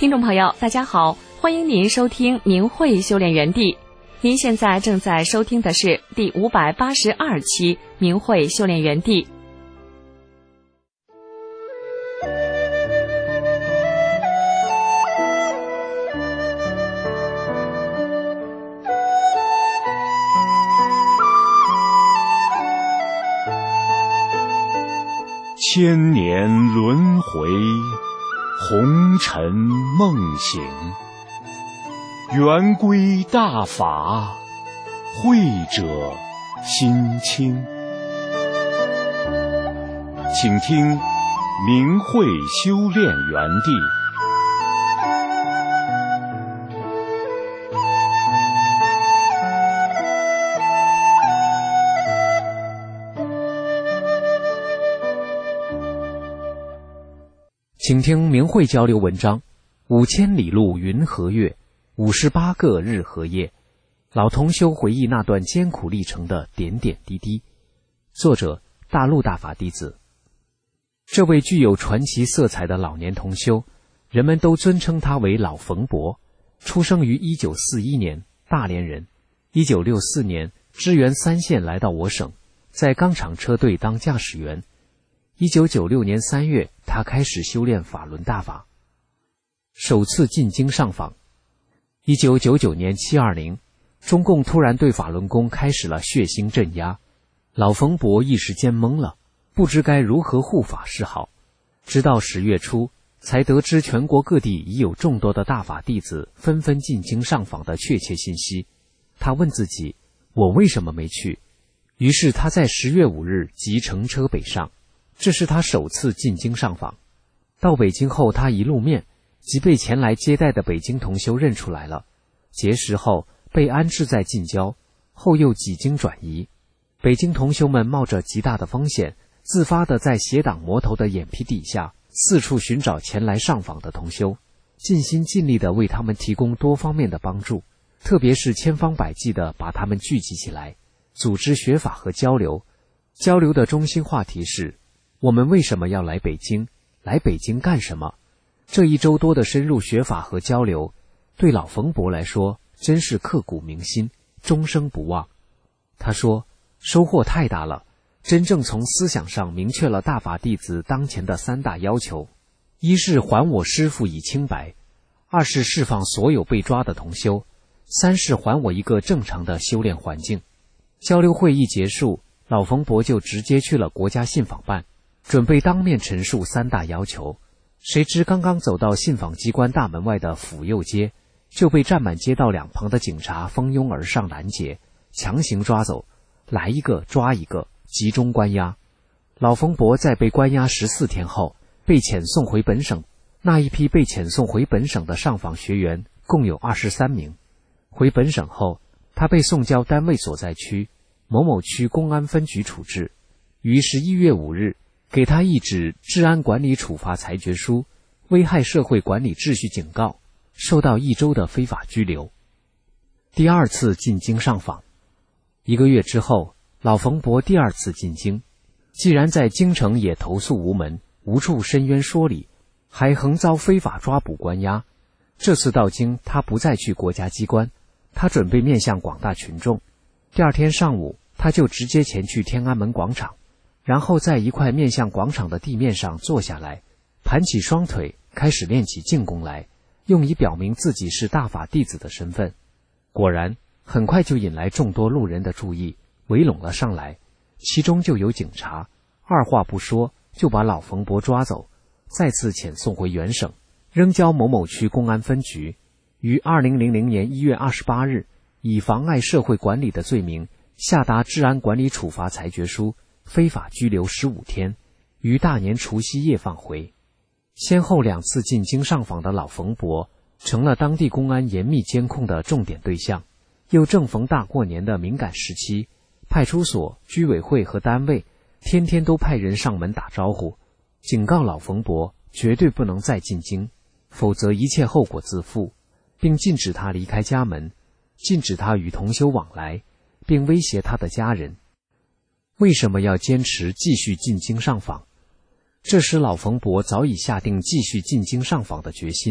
听众朋友，大家好，欢迎您收听明慧修炼园地。您现在正在收听的是第582期明慧修炼园地。 千年轮回，红尘梦醒，圆规大法，慧者心清。请听明慧修炼园地。 请听明慧交流文章：5000里路云和月，58个日和夜。老同修回忆那段艰苦历程的点点滴滴。作者：大陆大法弟子。这位具有传奇色彩的老年同修，人们都尊称他为老冯伯。出生于1941年，大连人。1964年支援3线来到我省，在钢厂车队当驾驶员。1996年3月，他开始修炼法轮大法，首次进京上访。1999年720，中共突然对法轮功开始了血腥镇压，老冯伯一时间懵了，不知该如何护法是好。直到10月初，才得知全国各地已有众多的大法弟子纷纷进京上访的确切信息。他问自己：我为什么没去？于是他在10月5日即乘车北上。这是他首次进京上访。到北京后，他一露面即被前来接待的北京同修认出来了。结识后被安置在近郊，后又几经转移。北京同修们冒着极大的风险，自发地在邪党魔头的眼皮底下四处寻找前来上访的同修，尽心尽力地为他们提供多方面的帮助，特别是千方百计地把他们聚集起来，组织学法和交流。交流的中心话题是：我们为什么要来北京？来北京干什么？这1周多的深入学法和交流，对老冯伯来说真是刻骨铭心，终生不忘。他说，收获太大了，真正从思想上明确了大法弟子当前的3大要求：一是还我师父以清白；2是释放所有被抓的同修；3是还我一个正常的修炼环境。交流会议结束，老冯伯就直接去了国家信访办，准备当面陈述3大要求。谁知刚刚走到信访机关大门外的府右街，就被站满街道两旁的警察蜂拥而上拦截，强行抓走，来一个抓一个，集中关押。老冯伯在被关押14天后被遣送回本省。那一批被遣送回本省的上访学员共有23名。回本省后，他被送交单位所在区某某区公安分局处置，于11月5日给他一纸治安管理处罚裁决书，危害社会管理秩序警告，受到1周的非法拘留。第2次进京上访。1个月之后，老冯伯第2次进京。既然在京城也投诉无门，无处申冤说理，还横遭非法抓捕关押，这次到京他不再去国家机关，他准备面向广大群众。第2天上午，他就直接前去天安门广场，然后在一块面向广场的地面上坐下来，盘起双腿，开始练起静功来，用以表明自己是大法弟子的身份。果然，很快就引来众多路人的注意，围拢了上来，其中就有警察，二话不说就把老冯伯抓走，再次遣送回原省，扔交某某区公安分局。于2000年1月28日，以妨碍社会管理的罪名下达治安管理处罚裁决书，非法拘留15天，于大年除夕夜放回。先后2次进京上访的老冯伯成了当地公安严密监控的重点对象。又正逢大过年的敏感时期，派出所、居委会和单位天天都派人上门打招呼，警告老冯伯绝对不能再进京，否则一切后果自负，并禁止他离开家门，禁止他与同修往来，并威胁他的家人。为什么要坚持继续进京上访？这时老冯伯早已下定继续进京上访的决心，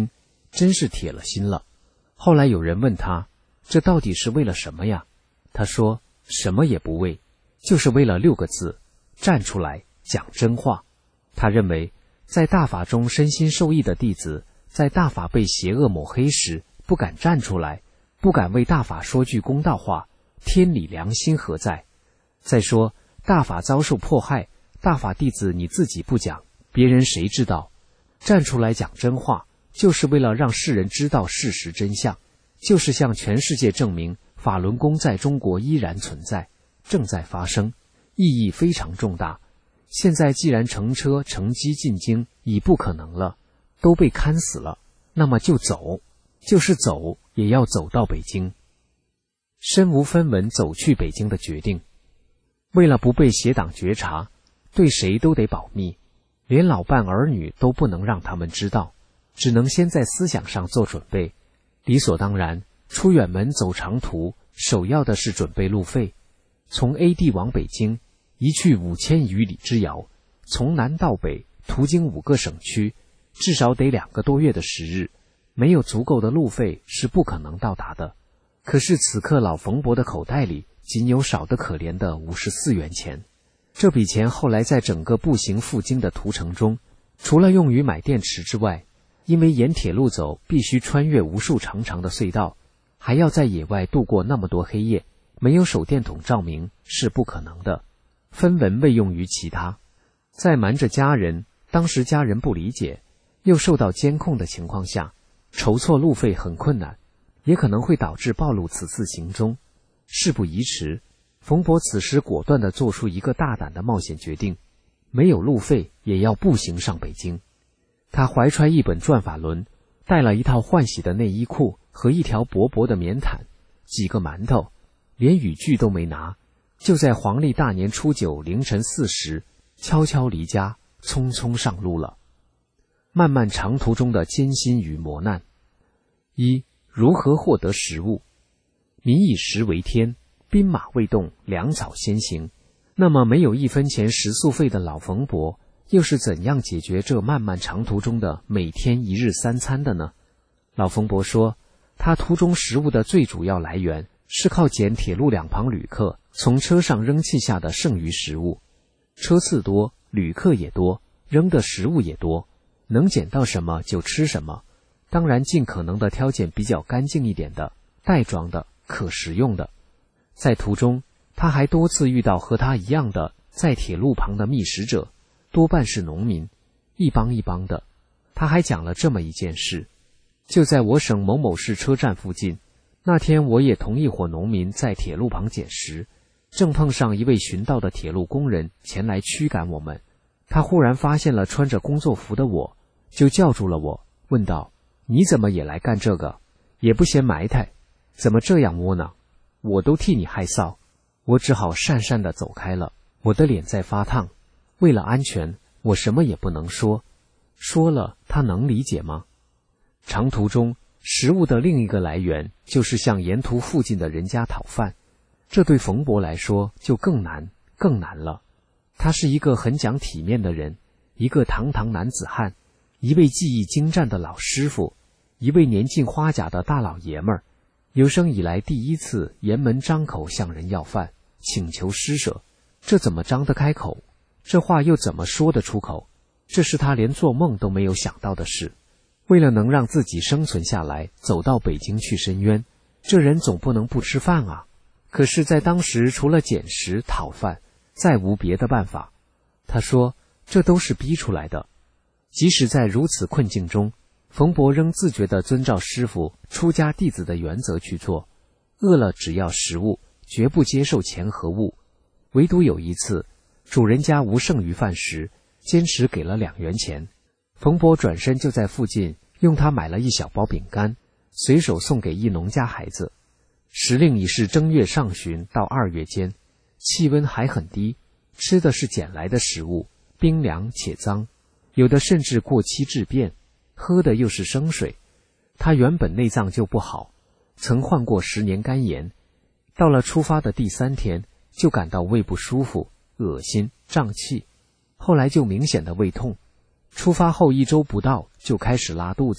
真是铁了心了。后来有人问他，这到底是为了什么呀？他说，什么也不为，就是为了6个字，站出来讲真话。他认为，在大法中身心受益的弟子，在大法被邪恶抹黑时，不敢站出来，不敢为大法说句公道话，天理良心何在？再说，大法遭受迫害，大法弟子你自己不讲，别人谁知道？站出来讲真话，就是为了让世人知道事实真相，就是向全世界证明法轮功在中国依然存在，正在发生，意义非常重大。现在既然乘车乘机进京已不可能了，都被看死了，那么就走，就是走也要走到北京。身无分文走去北京的决定，为了不被邪党觉察，对谁都得保密，连老伴儿女都不能让他们知道，只能先在思想上做准备。理所当然，出远门走长途，首要的是准备路费。从 A 地往北京，一去5000余里之遥，从南到北，途经5个省区，至少得2个多月的时日，没有足够的路费是不可能到达的。可是此刻老冯伯的口袋里仅有少得可怜的54元钱。这笔钱后来在整个步行赴京的途程中，除了用于买电池之外，因为沿铁路走必须穿越无数长长的隧道，还要在野外度过那么多黑夜，没有手电筒照明是不可能的，分文未用于其他。在瞒着家人，当时家人不理解，又受到监控的情况下，筹措路费很困难，也可能会导致暴露此次行踪。事不宜迟，冯伯此时果断地做出一个大胆的冒险决定，没有路费也要步行上北京。他怀揣一本转法轮，带了一套换洗的内衣裤和一条薄薄的棉毯，几个馒头，连雨具都没拿，就在黄历大年初9凌晨4时，悄悄离家，匆匆上路了。漫漫长途中的艰辛与磨难。1. 如何获得食物？民以食为天，兵马未动，粮草先行。那么没有1分钱食宿费的老冯伯，又是怎样解决这漫漫长途中的每天1日3餐的呢？老冯伯说，他途中食物的最主要来源是靠捡铁路两旁旅客从车上扔弃下的剩余食物。车次多，旅客也多，扔的食物也多，能捡到什么就吃什么，当然尽可能的挑拣比较干净一点的、袋装的、可食用的。在途中，他还多次遇到和他一样的在铁路旁的觅食者，多半是农民，一帮一帮的。他还讲了这么一件事，就在我省某某市车站附近，那天我也同一伙农民在铁路旁捡食，正碰上一位巡道的铁路工人前来驱赶我们。他忽然发现了穿着工作服的我，就叫住了我，问道：你怎么也来干这个？也不嫌埋汰，怎么这样窝囊？我都替你害臊。我只好讪讪地走开了，我的脸在发烫。为了安全，我什么也不能说，说了他能理解吗？长途中食物的另一个来源就是向沿途附近的人家讨饭，这对冯伯来说就更难了。他是一个很讲体面的人，一个堂堂男子汉，一位技艺精湛的老师傅，一位年近花甲的大老爷们儿，有生以来第一次沿门张口向人要饭，请求施舍，这怎么张得开口？这话又怎么说得出口？这是他连做梦都没有想到的事。为了能让自己生存下来，走到北京去申冤，这人总不能不吃饭啊。可是在当时除了捡食讨饭，再无别的办法。他说，这都是逼出来的。即使在如此困境中，冯伯仍自觉地遵照师傅出家弟子的原则去做，饿了只要食物，绝不接受钱和物。唯独有一次，主人家无剩余饭食，坚持给了2元钱。冯伯转身就在附近用他买了1小包饼干，随手送给一农家孩子。时令已是正月上旬到2月间，气温还很低，吃的是捡来的食物，冰凉且脏，有的甚至过期质变，喝的又是生水。他原本内脏就不好，曾患过10年肝炎，到了出发的第3天就感到胃不舒服，恶心胀气，后来就明显的胃痛。出发后1周不到就开始拉肚子，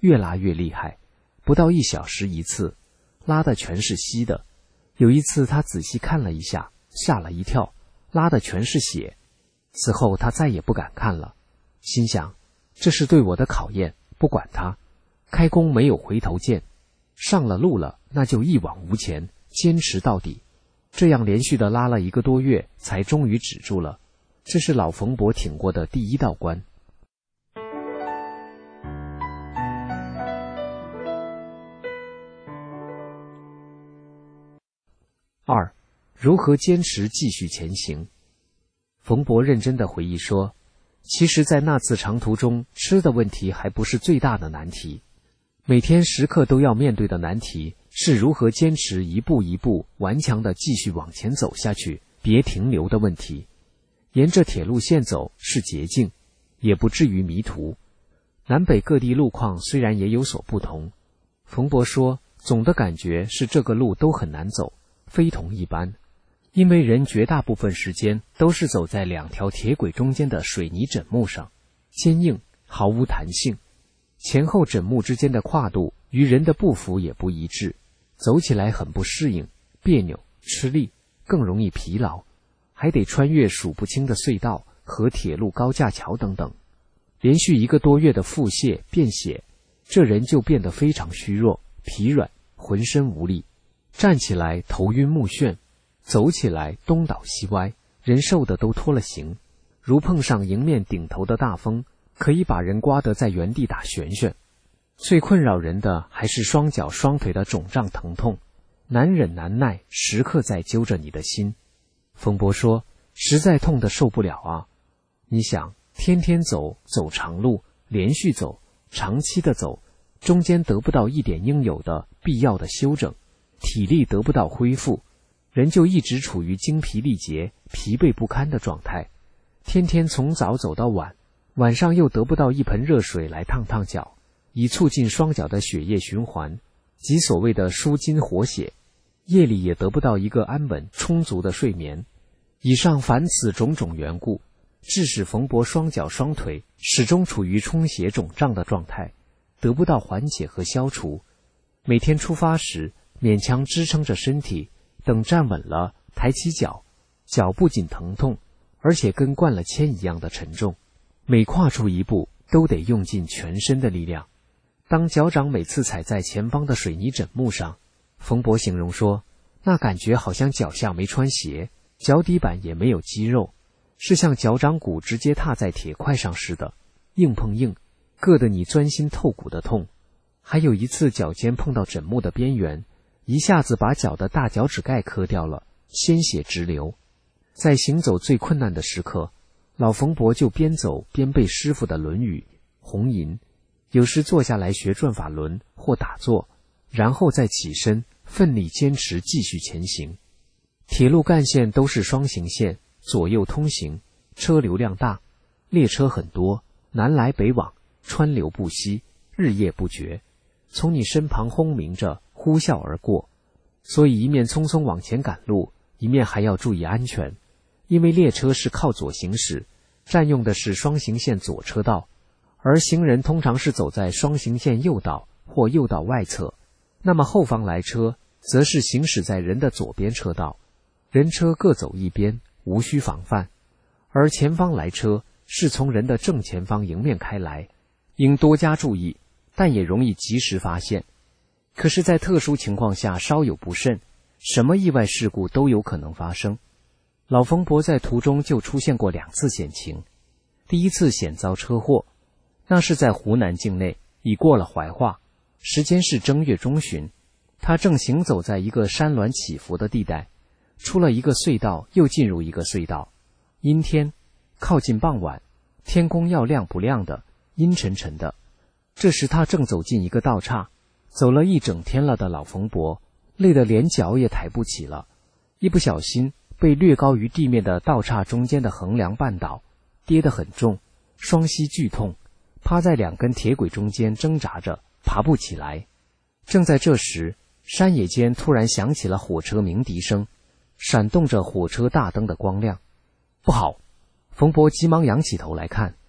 越拉越厉害，不到1小时一次，拉的全是稀的。有一次他仔细看了一下，吓了一跳，拉的全是血。此后他再也不敢看了，心想这是对我的考验，不管他，开弓没有回头箭，上了路了那就一往无前，坚持到底。这样连续的拉了1个多月，才终于止住了。这是老冯伯挺过的第1道关。2. 如何坚持继续前行？冯伯认真地回忆说，其实在那次长途中，吃的问题还不是最大的难题。每天时刻都要面对的难题是如何坚持一步一步顽强地继续往前走下去，别停留的问题。沿着铁路线走是捷径，也不至于迷途。南北各地路况虽然也有所不同，冯伯说总的感觉是这个路都很难走，非同一般。因为人绝大部分时间都是走在2条铁轨中间的水泥枕木上，坚硬，毫无弹性。前后枕木之间的跨度与人的步幅也不一致，走起来很不适应，别扭，吃力，更容易疲劳，还得穿越数不清的隧道和铁路高架桥等等。连续1个多月的腹泻便血，这人就变得非常虚弱，疲软，浑身无力，站起来头晕目眩，走起来东倒西歪，人瘦的都脱了形。如碰上迎面顶头的大风，可以把人刮得在原地打旋旋。最困扰人的还是双脚双腿的肿胀疼痛，难忍难耐，时刻在揪着你的心。冯伯说，实在痛得受不了啊！你想，天天走，走长路，连续走，长期的走，中间得不到一点应有的必要的休整，体力得不到恢复，人就一直处于精疲力竭、疲惫不堪的状态。天天从早走到晚，晚上又得不到一盆热水来烫烫脚，以促进双脚的血液循环，即所谓的舒筋活血。夜里也得不到一个安稳充足的睡眠。以上凡此种种缘故，致使冯伯双脚双腿始终处于充血肿胀的状态，得不到缓解和消除。每天出发时，勉强支撑着身体，等站稳了，抬起脚，脚不仅疼痛，而且跟灌了铅一样的沉重，每跨出一步都得用尽全身的力量。当脚掌每次踩在前方的水泥枕木上，冯伯形容说，那感觉好像脚下没穿鞋，脚底板也没有肌肉，是像脚掌骨直接踏在铁块上似的，硬碰硬，硌得你钻心透骨的痛。还有一次脚尖碰到枕木的边缘，一下子把脚的大脚趾盖磕掉了，鲜血直流。在行走最困难的时刻，老冯伯就边走边背师傅的《论语》《红银》，有时坐下来学转法轮或打坐，然后再起身，奋力坚持继续前行。铁路干线都是双行线，左右通行，车流量大，列车很多，南来北往，川流不息，日夜不绝，从你身旁轰鸣着呼啸而过。所以一面匆匆往前赶路，一面还要注意安全，因为列车是靠左行驶，占用的是双行线左车道，而行人通常是走在双行线右道或右道外侧，那么后方来车则是行驶在人的左边车道，人车各走一边，无需防范，而前方来车是从人的正前方迎面开来，应多加注意，但也容易及时发现。可是在特殊情况下稍有不慎，什么意外事故都有可能发生。老冯伯在途中就出现过2次险情。第一次险遭车祸，那是在湖南境内，已过了怀化，时间是正月中旬，他正行走在一个山峦起伏的地带，出了一个隧道又进入一个隧道，阴天，靠近傍晚，天公要亮不亮的，阴沉沉的。这时他正走进一个道岔，走了一整天了的老冯伯累得连脚也抬不起了，一不小心被略高于地面的道岔中间的横梁绊倒，跌得很重，双膝剧痛，趴在2根铁轨中间挣扎着，爬不起来。正在这时，山野间突然响起了火车鸣笛声，闪动着火车大灯的光亮。不好！冯伯急忙仰起头来看，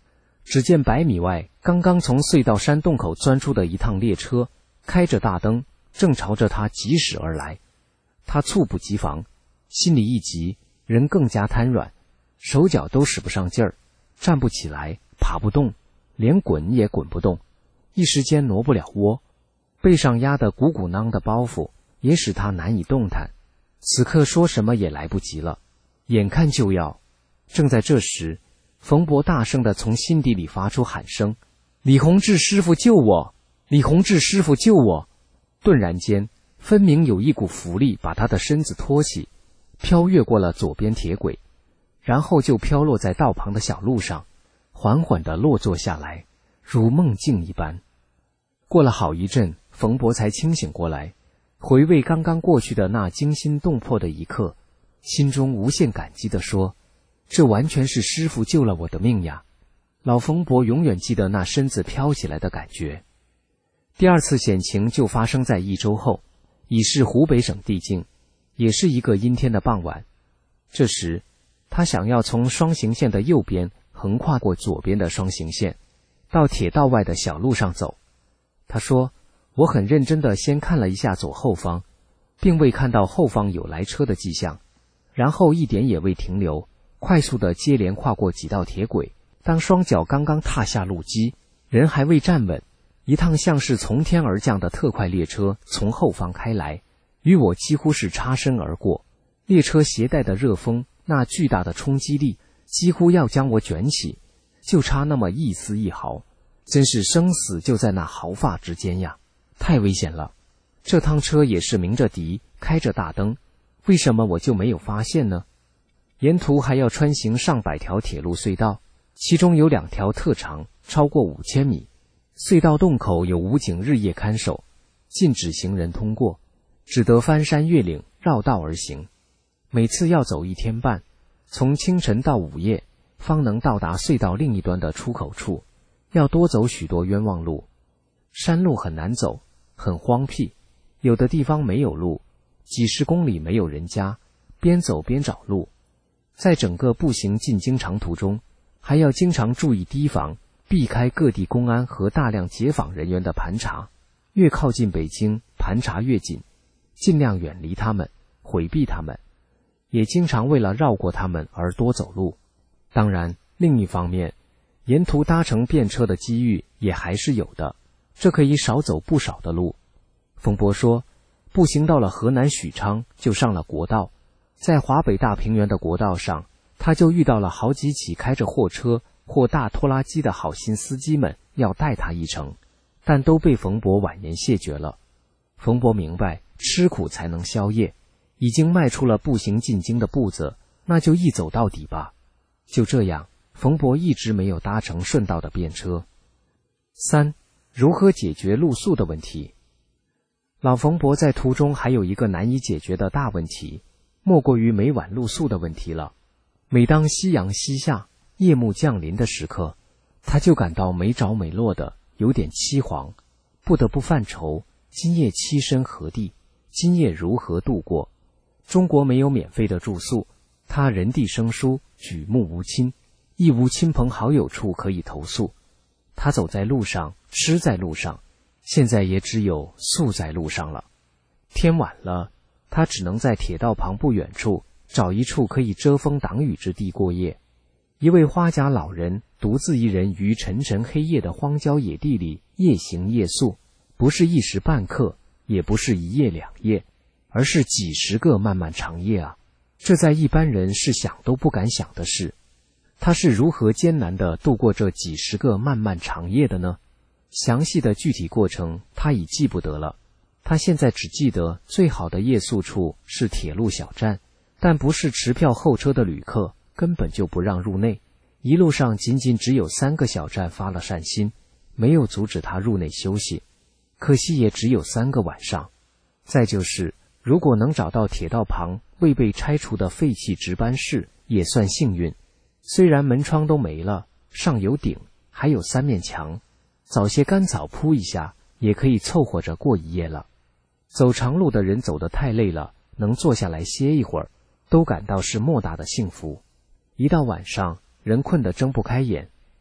只见100米外刚刚从隧道山洞口钻出的一趟列车，开着大灯，正朝着他疾驶而来。他猝不及防，心里一急，人更加瘫软，手脚都使不上劲儿，站不起来，爬不动，连滚也滚不动，一时间挪不了窝，背上压得鼓鼓囊的包袱也使他难以动弹。此刻说什么也来不及了，眼看就要。正在这时，冯伯大声地从心底里发出喊声：“李洪志师傅救我！李洪志师傅救我！”顿然间，分明有一股浮力把他的身子托起，飘越过了左边铁轨，然后就飘落在道旁的小路上，缓缓地落坐下来，如梦境一般。过了好一阵，冯伯才清醒过来，回味刚刚过去的那惊心动魄的一刻，心中无限感激地说：“这完全是师父救了我的命呀！”老冯伯永远记得那身子飘起来的感觉。第二次险情就发生在1周后，已是湖北省地境，也是一个阴天的傍晚。这时，他想要从双行线的右边横跨过左边的双行线，到铁道外的小路上走。他说：“我很认真地先看了一下左后方，并未看到后方有来车的迹象，然后一点也未停留，快速地接连跨过几道铁轨。当双脚刚刚踏下路基，人还未站稳，一趟像是从天而降的特快列车从后方开来，与我几乎是擦身而过。列车携带的热风，那巨大的冲击力，几乎要将我卷起，就差那么一丝一毫，真是生死就在那毫发之间呀！太危险了。这趟车也是鸣着笛，开着大灯，为什么我就没有发现呢？沿途还要穿行上百条铁路隧道，其中有2条特长，超过5000米。隧道洞口有武警日夜看守，禁止行人通过，只得翻山越岭，绕道而行。每次要走1天半，从清晨到午夜，方能到达隧道另一端的出口处，要多走许多冤枉路。山路很难走，很荒僻，有的地方没有路，几十公里没有人家，边走边找路。在整个步行进京长途中，还要经常注意提防，避开各地公安和大量解访人员的盘查，越靠近北京，盘查越紧，尽量远离他们，回避他们，也经常为了绕过他们而多走路。当然，另一方面，沿途搭乘便车的机遇也还是有的，这可以少走不少的路。冯伯说，步行到了河南许昌，就上了国道，在华北大平原的国道上，他就遇到了好几起开着货车或大拖拉机的好心司机们要带他一程，但都被冯伯婉言谢绝了。冯伯明白，吃苦才能消业，已经迈出了步行进京的步子，那就一走到底吧。就这样，冯伯一直没有搭乘顺道的便车。3. 如何解决露宿的问题？老冯伯在途中还有一个难以解决的大问题，莫过于每晚露宿的问题了。每当夕阳西下，夜幕降临的时刻，他就感到没着没落的，有点凄惶，不得不犯愁，今夜栖身何地？今夜如何度过？中国没有免费的住宿，他人地生疏，举目无亲，亦无亲朋好友处可以投宿。他走在路上，吃在路上，现在也只有宿在路上了。天晚了，他只能在铁道旁不远处找一处可以遮风挡雨之地过夜。一位花甲老人独自一人于沉沉黑夜的荒郊野地里夜行夜宿，不是一时半刻，也不是1夜2夜，而是几十个漫漫长夜啊！这在一般人是想都不敢想的事。他是如何艰难地度过这几十个漫漫长夜的呢？详细的具体过程他已记不得了，他现在只记得最好的夜宿处是铁路小站，但不是持票候车的旅客根本就不让入内，一路上仅仅只有3个小站发了善心，没有阻止他入内休息，可惜也只有3个晚上。再就是，如果能找到铁道旁未被拆除的废弃值班室，也算幸运。虽然门窗都没了，上有顶，还有3面墙，找些干草铺一下，也可以凑合着过一夜了。走长路的人走得太累了，能坐下来歇一会儿，都感到是莫大的幸福。一到晚上，人困得睁不开眼，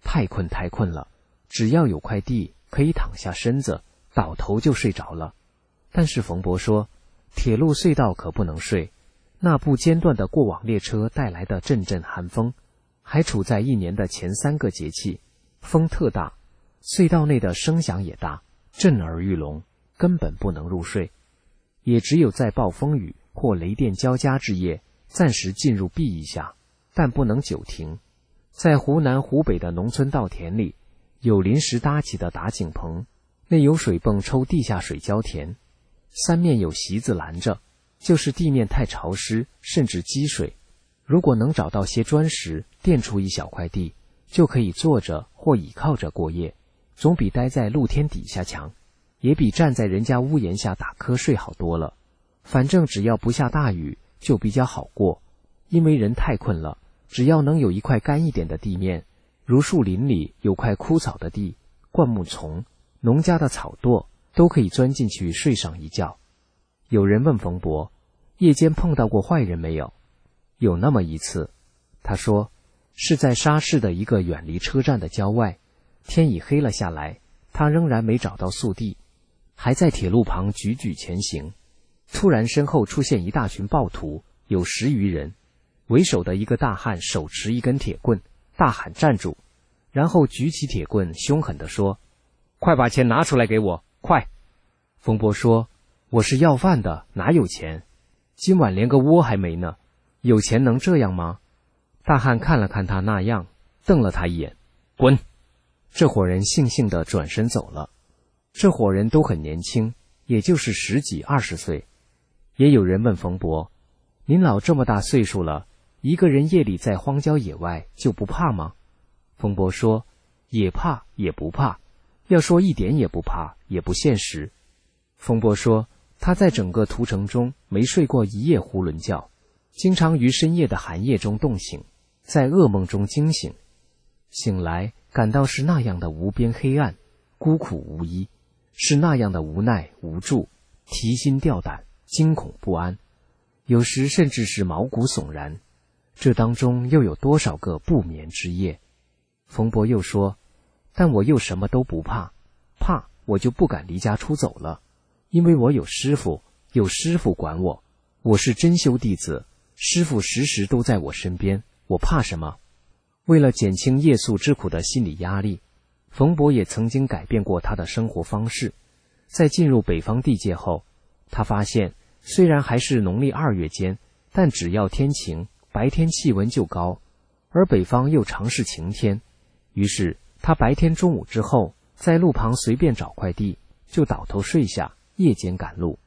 太困了，只要有块地可以躺下身子，倒头就睡着了。但是冯伯说，铁路隧道可不能睡，那不间断的过往列车带来的阵阵寒风，还处在一年的前3个节气，风特大，隧道内的声响也大，震耳欲聋，根本不能入睡。也只有在暴风雨或雷电交加之夜，暂时进入避一下，但不能久停。在湖南湖北的农村稻田里，有临时搭起的打井棚，内有水泵抽地下水浇田，3面有席子拦着，就是地面太潮湿甚至积水，如果能找到些砖石垫出一小块地，就可以坐着或倚靠着过夜，总比待在露天底下强，也比站在人家屋檐下打瞌睡好多了。反正只要不下大雨就比较好过，因为人太困了，只要能有一块干一点的地面，如树林里有块枯草的地，灌木丛，农家的草垛，都可以钻进去睡上一觉。有人问冯伯，夜间碰到过坏人没有？有那么一次，他说是在沙市的一个远离车站的郊外，天已黑了下来，他仍然没找到宿地，还在铁路旁踽踽前行。突然身后出现一大群暴徒，有10余人，为首的一个大汉手持一根铁棍，大喊站住，然后举起铁棍凶狠地说，快把钱拿出来给我，快！冯伯说，我是要饭的，哪有钱？今晚连个窝还没呢，有钱能这样吗？大汉看了看他那样，瞪了他一眼，滚！这伙人悻悻地转身走了。这伙人都很年轻，也就是10几20岁。也有人问冯伯，您老这么大岁数了，一个人夜里在荒郊野外就不怕吗？冯伯说，也怕也不怕，要说一点也不怕也不现实。冯伯说，他在整个途程中没睡过一夜囫囵觉，经常于深夜的寒夜中冻醒，在噩梦中惊醒，醒来感到是那样的无边黑暗，孤苦无依，是那样的无奈无助，提心吊胆，惊恐不安，有时甚至是毛骨悚然。这当中又有多少个不眠之夜？冯伯又说，但我又什么都不怕，怕我就不敢离家出走了，因为我有师傅，有师傅管我，我是真修弟子，师傅时时都在我身边，我怕什么？为了减轻夜宿之苦的心理压力，冯伯也曾经改变过他的生活方式。在进入北方地界后，他发现虽然还是农历2月间，但只要天晴，白天气温就高，而北方又常是晴天。于是他白天中午之后，在路旁随便找块地，就倒头睡下，夜间赶路。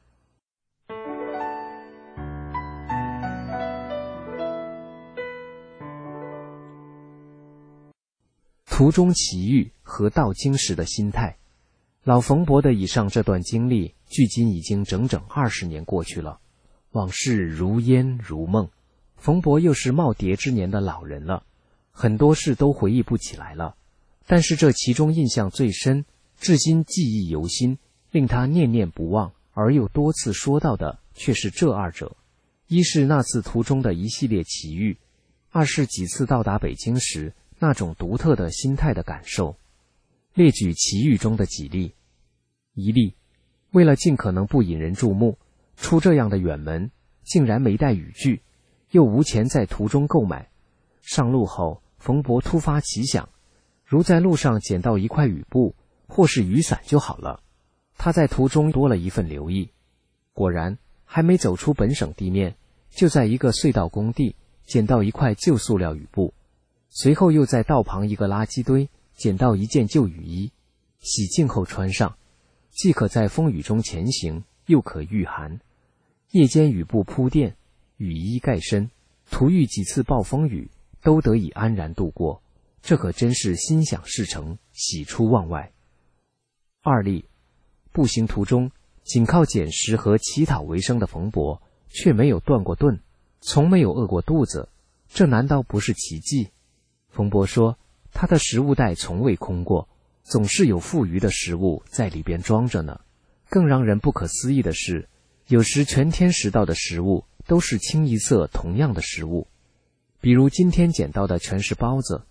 途中奇遇和到京时的心态。老冯伯的以上这段经历，距今已经整整20年过去了，往事如烟如梦。冯伯又是耄耋之年的老人了，很多事都回忆不起来了，但是这其中印象最深，至今记忆犹新，令他念念不忘，而又多次说到的却是这2者。一是那次途中的一系列奇遇，二是几次到达北京时那种独特的心态的感受。列举奇遇中的几例。一例，为了尽可能不引人注目，出这样的远门，竟然没带雨具，又无钱在途中购买。上路后，冯伯突发奇想，如在路上捡到一块雨布或是雨伞就好了。他在途中多了一份留意，果然还没走出本省地面，就在一个隧道工地捡到一块旧塑料雨布，随后又在道旁一个垃圾堆捡到一件旧雨衣，洗净后穿上，既可在风雨中前行，又可御寒。夜间雨布铺垫，雨衣盖身，途遇几次暴风雨，都得以安然度过，这可真是心想事成，喜出望外。二例，步行途中仅靠捡拾和乞讨为生的冯伯，却没有断过顿，从没有饿过肚子，这难道不是奇迹？冯伯说，他的食物袋从未空过，总是有富余的食物在里边装着呢。更让人不可思议的是，有时全天拾到的食物都是清一色同样的食物，比如今天捡到的全是包子，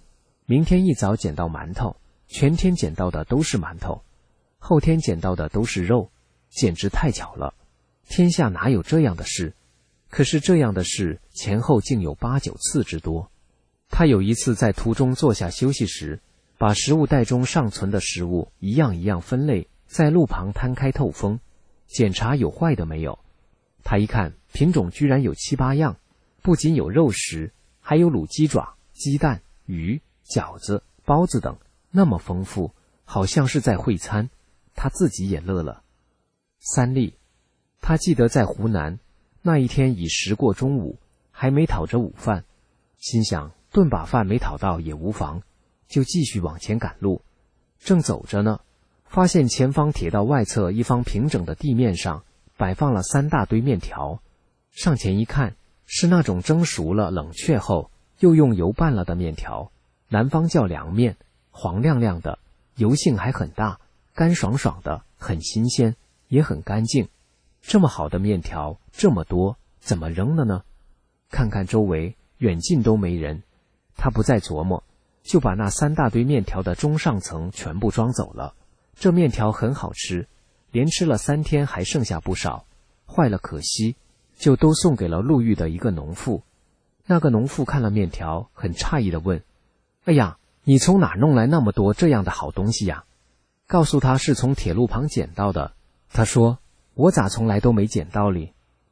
明天一早捡到馒头，全天捡到的都是馒头，后天捡到的都是肉，简直太巧了，天下哪有这样的事？可是这样的事前后竟有8、9次之多。他有一次在途中坐下休息时，把食物袋中尚存的食物一样一样分类，在路旁摊开透风，检查有坏的没有。他一看，品种居然有7、8样，不仅有肉食，还有卤鸡爪、鸡蛋、鱼、饺子、包子等，那么丰富，好像是在会餐。他自己也乐了。3例，他记得在湖南那一天已时过中午，还没讨着午饭，心想顿把饭没讨到也无妨，就继续往前赶路。正走着呢，发现前方铁道外侧一方平整的地面上摆放了3大堆面条，上前一看，是那种蒸熟了冷却后又用油拌了的面条，南方叫凉面，黄亮亮的，油性还很大，干爽爽的，很新鲜，也很干净。这么好的面条这么多，怎么扔了呢？看看周围，远近都没人，他不再琢磨，就把那3大堆面条的中上层全部装走了。这面条很好吃，连吃了3天还剩下不少，坏了可惜，就都送给了路遇的一个农妇。那个农妇看了面条，很诧异地问：哎呀，你从哪弄来那么多这样的好东西呀？告诉他是从铁路旁捡到的。他说：我咋从来都没捡到哩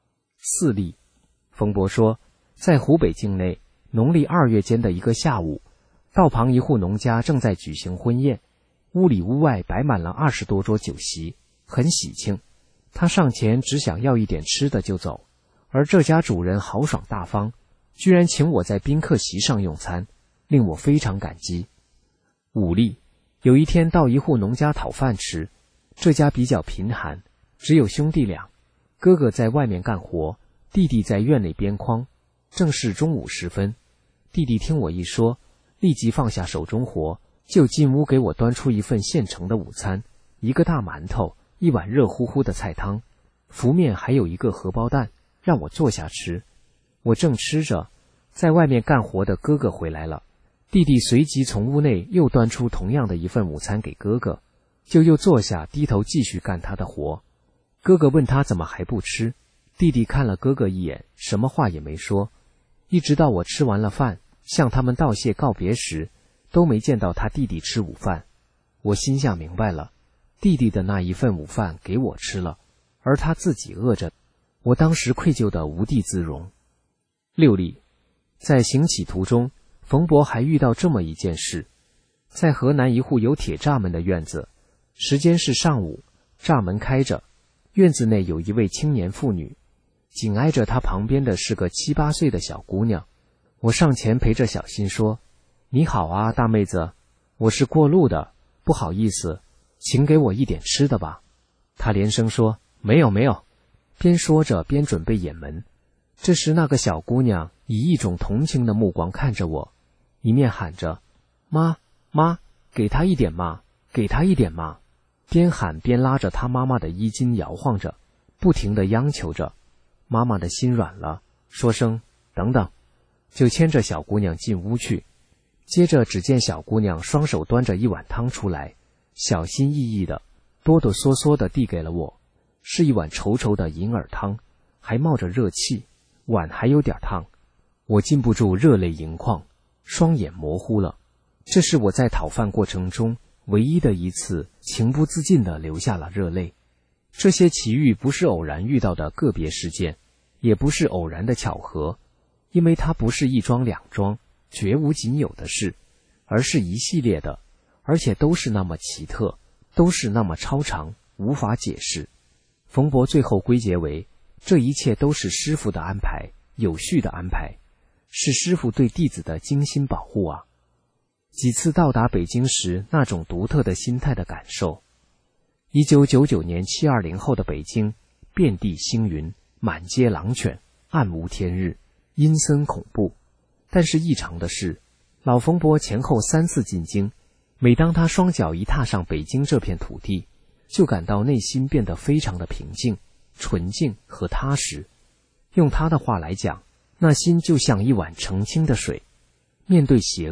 ？4例，冯伯说，在湖北境内，农历2月间的一个下午，道旁一户农家正在举行婚宴，屋里屋外摆满了20多桌酒席，很喜庆。他上前只想要一点吃的就走，而这家主人豪爽大方，居然请我在宾客席上用餐，令我非常感激。5例，有一天到一户农家讨饭吃，这家比较贫寒，只有兄弟俩，哥哥在外面干活，弟弟在院内编筐。正是中午时分，弟弟听我一说，立即放下手中活，就进屋给我端出一份现成的午餐，一个大馒头，1碗热乎乎的菜汤，浮面还有一个荷包蛋，让我坐下吃。我正吃着，在外面干活的哥哥回来了，弟弟随即从屋内又端出同样的一份午餐给哥哥，就又坐下低头继续干他的活。哥哥问他怎么还不吃，弟弟看了哥哥一眼，什么话也没说，一直到我吃完了饭，向他们道谢告别时，都没见到他弟弟吃午饭。我心下明白了，弟弟的那一份午饭给我吃了，而他自己饿着。我当时愧疚得无地自容。6例，在行乞途中，冯伯还遇到这么一件事。在河南一户有铁栅门的院子，时间是上午，栅门开着，院子内有一位青年妇女，紧挨着她旁边的是个7、8岁的小姑娘。我上前陪着小心说：你好啊，大妹子，我是过路的，不好意思，请给我一点吃的吧。她连声说：没有没有，边说着边准备掩门。这时那个小姑娘以一种同情的目光看着我，一面喊着：妈妈，给她一点嘛，给她一点嘛，边喊边拉着她妈妈的衣襟摇晃着，不停地央求着。妈妈的心软了，说声等等，就牵着小姑娘进屋去。接着只见小姑娘双手端着一碗汤出来，小心翼翼的哆哆嗦嗦地递给了我，是一碗稠稠的银耳汤，还冒着热气，碗还有点烫。我禁不住热泪盈眶，双眼模糊了。这是我在讨饭过程中唯一的一次情不自禁地流下了热泪。这些奇遇不是偶然遇到的个别事件，也不是偶然的巧合，因为它不是一桩两桩绝无仅有的事，而是一系列的，而且都是那么奇特，都是那么超常，无法解释。冯伯最后归结为，这一切都是师父的安排，有序的安排，是师父对弟子的精心保护啊。几次到达北京时那种独特的心态的感受。1999年720后的北京，遍地星云，满街狼犬，暗无天日，阴森恐怖。但是异常的是，老冯伯前后3次进京，每当他双脚一踏上北京这片土地，就感到内心变得非常的平静、纯净和踏实。用他的话来讲，那心就像一碗澄清的水，面对邪恶，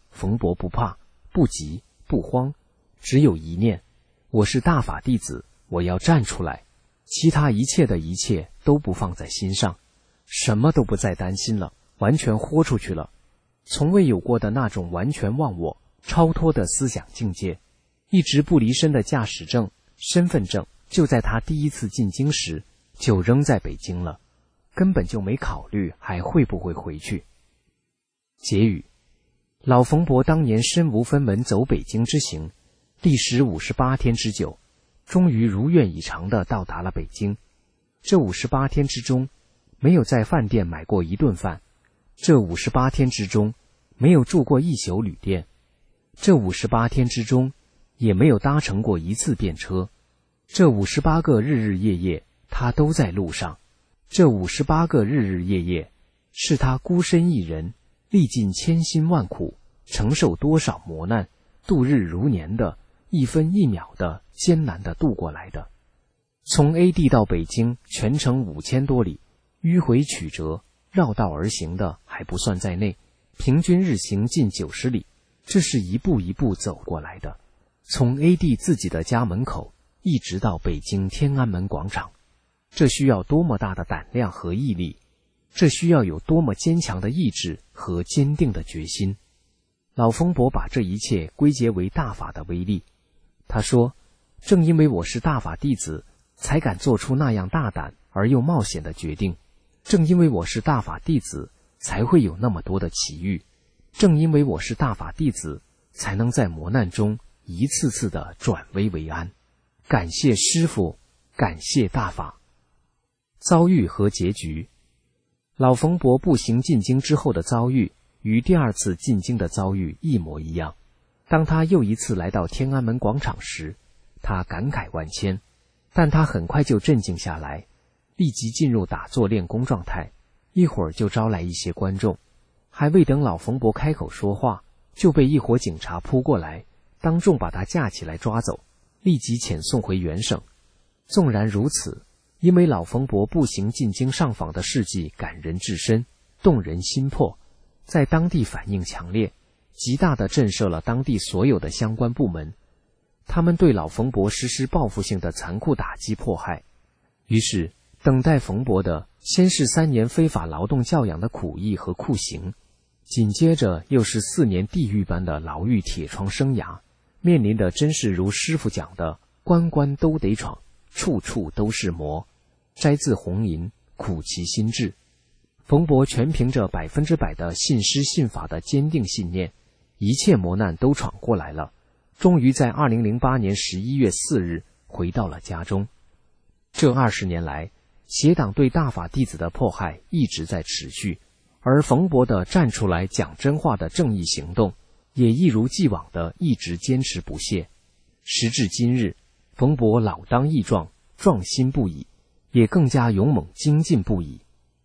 冯伯不怕，不急，不慌，只有一念：我是大法弟子，我要站出来。其他一切的一切都不放在心上，什么都不再担心了，完全豁出去了。从未有过的那种完全忘我、超脱的思想境界，一直不离身的驾驶证、身份证，就在他第一次进京时就扔在北京了，根本就没考虑还会不会回去。结语：老冯伯当年身无分文走北京之行，历时58天之久，终于如愿以偿地到达了北京。这58天之中，没有在饭店买过一顿饭，这58天之中，没有住过一宿旅店，这58天之中，也没有搭乘过一次便车。这58个日日夜夜，他都在路上。这58个日日夜夜，是他孤身一人，历尽千辛万苦，承受多少磨难，度日如年的，一分一秒的艰难的度过来的。从 A 地到北京，全程5000多里，迂回曲折，绕道而行的还不算在内，平均日行近90里，这是一步一步走过来的。从 A 地自己的家门口，一直到北京天安门广场，这需要多么大的胆量和毅力，这需要有多么坚强的意志和坚定的决心。老冯伯把这一切归结为大法的威力。他说，正因为我是大法弟子，才敢做出那样大胆而又冒险的决定。正因为我是大法弟子，才会有那么多的奇遇。正因为我是大法弟子，才能在磨难中一次次的转危为安。感谢师父，感谢大法。遭遇和结局。老冯伯步行进京之后的遭遇，与第二次进京的遭遇一模一样。当他又一次来到天安门广场时，他感慨万千，但他很快就镇静下来，立即进入打坐练功状态，一会儿就招来一些观众。还未等老冯伯开口说话，就被一伙警察扑过来，当众把他架起来抓走，立即遣送回原省。纵然如此，因为老冯伯步行进京上访的事迹感人至深，动人心魄，在当地反应强烈，极大地震慑了当地所有的相关部门。他们对老冯伯实施报复性的残酷打击迫害。于是等待冯伯的先是3年非法劳动教养的苦役和酷刑，紧接着又是4年地狱般的牢狱铁窗生涯，面临的真是如师父讲的，关关都得闯，处处都是磨。摘自红银，苦其心志。冯伯全凭着100%的信师信法的坚定信念，一切磨难都闯过来了，终于在2008年11月4日回到了家中。这20年来，邪党对大法弟子的迫害一直在持续，而冯伯的站出来讲真话的正义行动，也一如既往的一直坚持不懈。时至今日，冯伯老当益壮，壮心不已，也更加勇猛精进不已。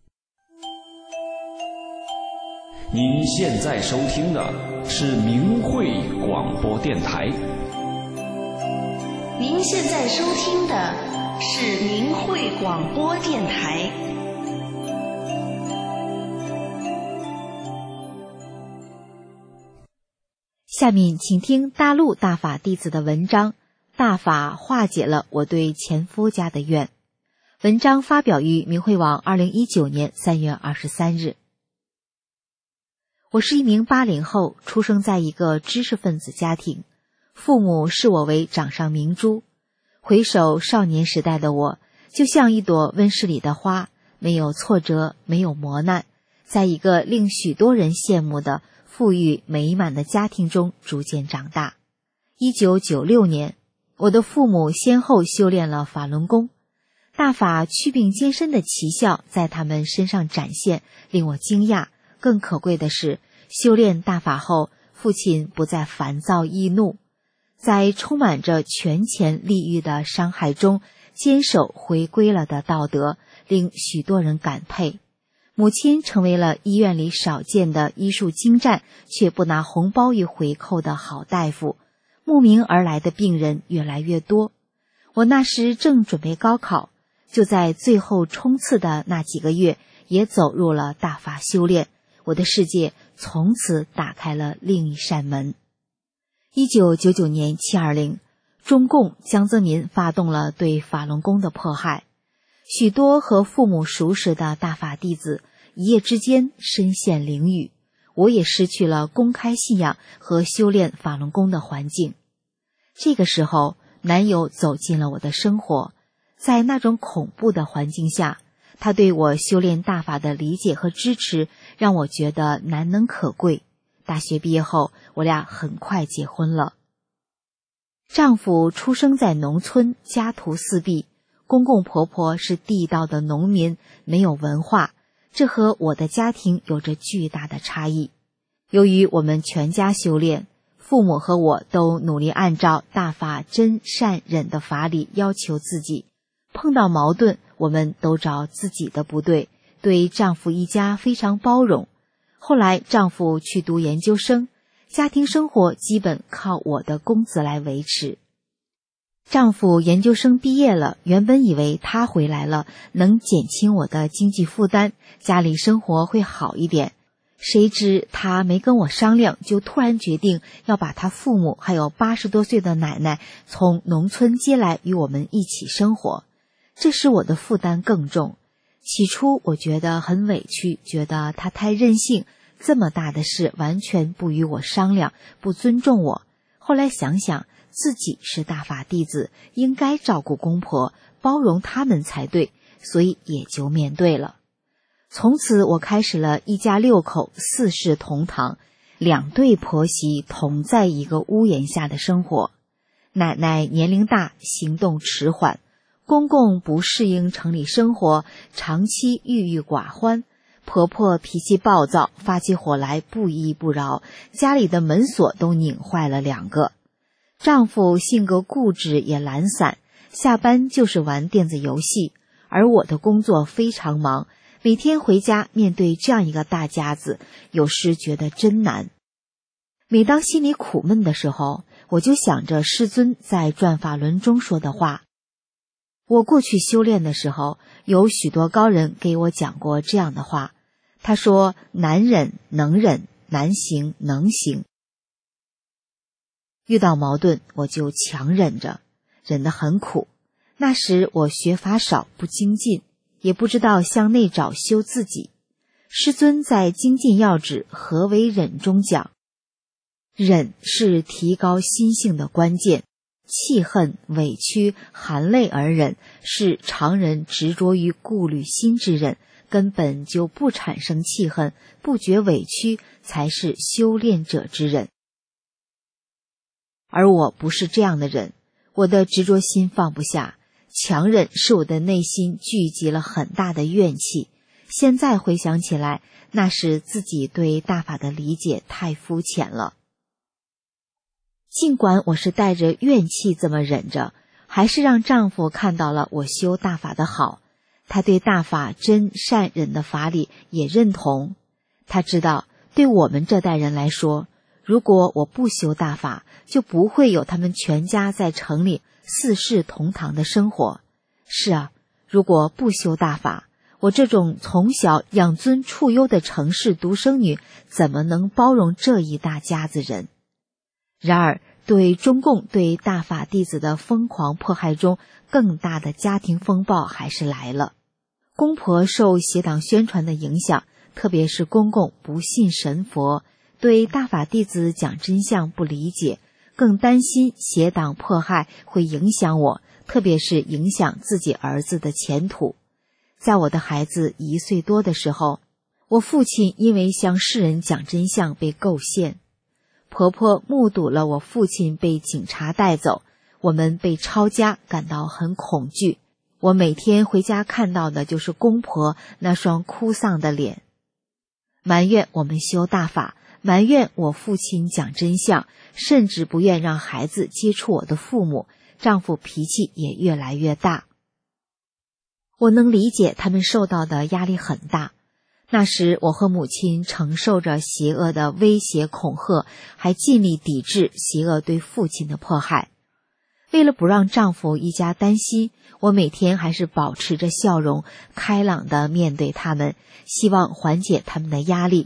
您现在收听的是明慧广播电台。 您现在收听的是明慧广播电台。 下面请听大陆大法弟子的文章，大法化解了我对前夫家的怨。文章发表于明慧网2019年3月23日。我是一名80后，出生在一个知识分子家庭，父母视我为掌上明珠。回首少年时代的我，就像一朵温室里的花，没有挫折，没有磨难，在一个令许多人羡慕的富裕美满的家庭中逐渐长大。1996年，我的父母先后修炼了法轮功，大法祛病健身的奇效在他们身上展现，令我惊讶。更可贵的是，修炼大法后，父亲不再烦躁易怒，在充满着权钱利欲的伤害中，坚守回归了的道德，令许多人感佩。母亲成为了医院里少见的医术精湛却不拿红包与回扣的好大夫，慕名而来的病人越来越多。我那时正准备高考，就在最后冲刺的那几个月，也走入了大法修炼。我的世界从此打开了另一扇门。1999年720，中共江泽民发动了对法轮功的迫害，许多和父母熟识的大法弟子一夜之间身陷囹圄，我也失去了公开信仰和修炼法轮功的环境。这个时候，男友走进了我的生活，在那种恐怖的环境下，他对我修炼大法的理解和支持让我觉得难能可贵。大学毕业后，我俩很快结婚了。丈夫出生在农村，家徒四壁，公公婆婆是地道的农民，没有文化，这和我的家庭有着巨大的差异。由于我们全家修炼，父母和我都努力按照大法真善忍的法理要求自己，碰到矛盾我们都找自己的不对，对丈夫一家非常包容。后来丈夫去读研究生，家庭生活基本靠我的工资来维持。丈夫研究生毕业了，原本以为他回来了能减轻我的经济负担，家里生活会好一点。谁知他没跟我商量，就突然决定要把他父母还有80多岁的奶奶从农村接来与我们一起生活，这使我的负担更重。起初我觉得很委屈，觉得他太任性，这么大的事完全不与我商量，不尊重我。后来想想，自己是大法弟子，应该照顾公婆，包容他们才对，所以也就面对了。从此我开始了一家6口4世同堂，2对婆媳同在一个屋檐下的生活。奶奶年龄大，行动迟缓，公公不适应城里生活，长期郁郁寡欢，婆婆脾气暴躁，发起火来不依不饶，家里的门锁都拧坏了2个。丈夫性格固执也懒散，下班就是玩电子游戏，而我的工作非常忙，每天回家面对这样一个大家子，有时觉得真难。每当心里苦闷的时候，我就想着师尊在转法轮中说的话。我过去修炼的时候，有许多高人给我讲过这样的话，他说难忍能忍，难行能行。遇到矛盾我就强忍着，忍得很苦。那时我学法少，不精进，也不知道向内找修自己。师尊在精进要旨何为忍中讲，忍是提高心性的关键，气恨、委屈、含泪而忍，是常人执着于顾虑心之忍，根本就不产生气恨，不觉委屈，才是修炼者之忍。而我不是这样的人，我的执着心放不下，强忍使我的内心聚集了很大的怨气。现在回想起来，那是自己对大法的理解太肤浅了。尽管我是带着怨气这么忍着，还是让丈夫看到了我修大法的好，他对大法真善忍的法理也认同。他知道对我们这代人来说，如果我不修大法，就不会有他们全家在城里4世同堂的生活。是啊，如果不修大法，我这种从小养尊处优的城市独生女，怎么能包容这一大家子人？然而，对中共对大法弟子的疯狂迫害中，更大的家庭风暴还是来了。公婆受邪党宣传的影响，特别是公公不信神佛，对大法弟子讲真相不理解，更担心邪党迫害会影响我，特别是影响自己儿子的前途。在我的孩子1岁多的时候，我父亲因为向世人讲真相被构陷，婆婆目睹了我父亲被警察带走，我们被抄家，感到很恐惧。我每天回家看到的就是公婆那双哭丧的脸，埋怨我们修大法，埋怨我父亲讲真相，甚至不愿让孩子接触我的父母，丈夫脾气也越来越大。我能理解他们受到的压力很大。那时我和母亲承受着邪恶的威胁恐吓，还尽力抵制邪恶对父亲的迫害。为了不让丈夫一家担心，我每天还是保持着笑容，开朗地面对他们，希望缓解他们的压力。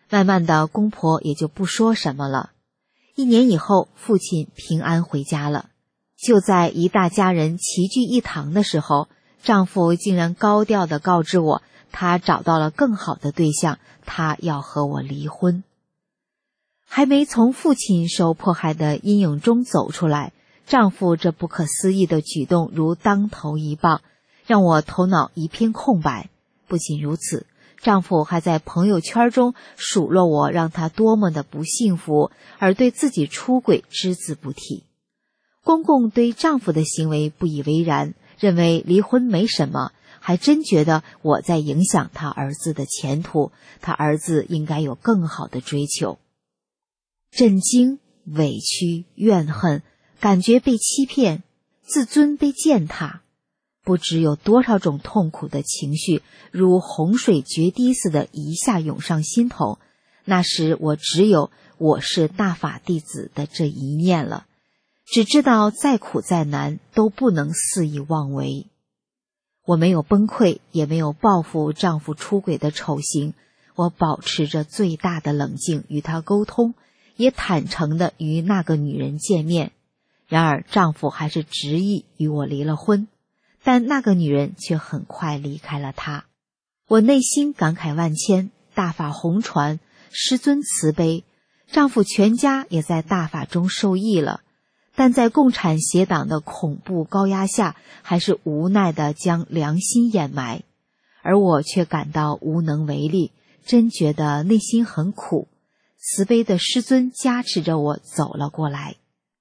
慢慢的，公婆也就不说什么了。1年以后，父亲平安回家了。就在一大家人齐聚一堂的时候，丈夫竟然高调地告知我，他找到了更好的对象，他要和我离婚。还没从父亲受迫害的阴影中走出来，丈夫这不可思议的举动如当头一棒，让我头脑一片空白。不仅如此，丈夫还在朋友圈中数落我，让他多么的不幸福，而对自己出轨只字不提。公公对丈夫的行为不以为然，认为离婚没什么，还真觉得我在影响他儿子的前途，他儿子应该有更好的追求。震惊、委屈、怨恨，感觉被欺骗，自尊被践踏，不知有多少种痛苦的情绪如洪水决堤似的一下涌上心头。那时我只有我是大法弟子的这一念了，只知道再苦再难都不能肆意妄为。我没有崩溃，也没有报复丈夫出轨的丑行，我保持着最大的冷静与他沟通，也坦诚地与那个女人见面。然而丈夫还是执意与我离了婚，但那个女人却很快离开了他。我内心感慨万千，大法红传，师尊慈悲，丈夫全家也在大法中受益了，但在共产邪党的恐怖高压下，还是无奈地将良心掩埋，而我却感到无能为力，真觉得内心很苦。慈悲的师尊加持着我走了过来。